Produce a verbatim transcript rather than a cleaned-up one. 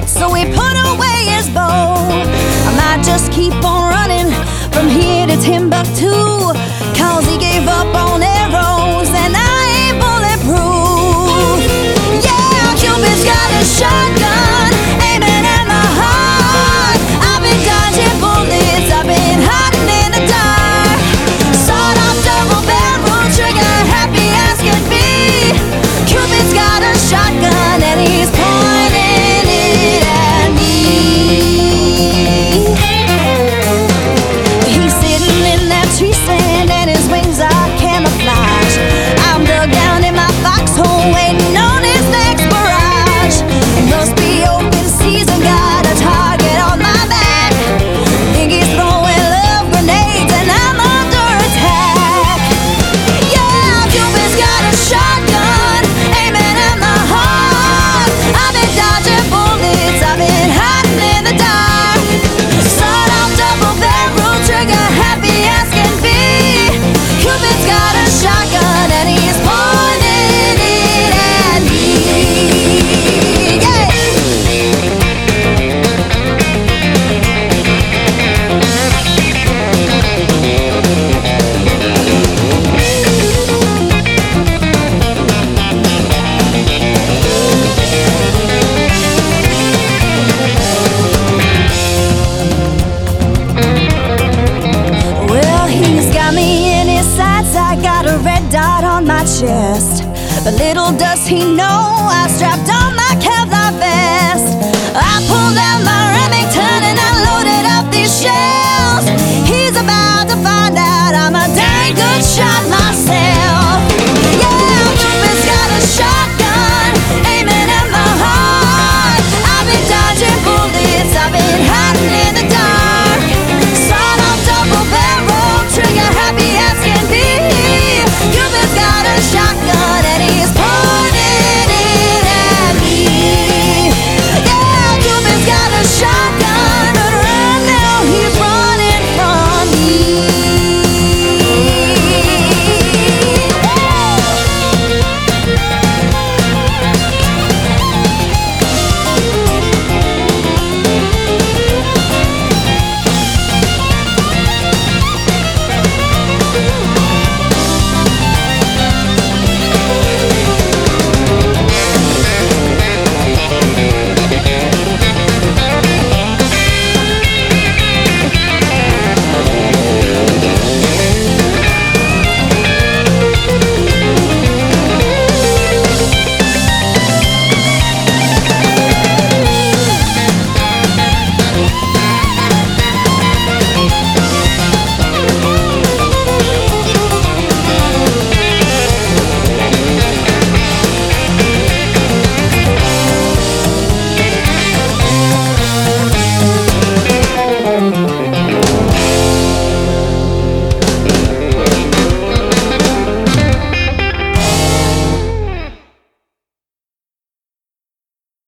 so he put away his bow. I might just keep on running from here to Timbuktu, cause he gave up on arrows and I ain't bulletproof. Yeah, Cupid's got a shotgun aiming at my heart. I've been dodging bullets, I've been hiding in the dark. Sawed off double barrel trigger, happy as could be. Cupid's got a shotgun and he's pointing it at me. He's sitting in that tree stand and his wings are camouflage. I'm dug down in my foxhole waiting on his next barrage. It must be open season, got a target on my back. Think he's throwing love grenades and I'm under attack. Yeah, Cupid's got a shotgun aiming at my heart. I've been dodging bullets, I've been hiding in the dark. Sawed off double barrel trigger, happy as can be. Cupid's got a shotgun and he's pointing it at me. Yeah. Well, he's got me in his sights, I got a red dot on my chest. But little does he know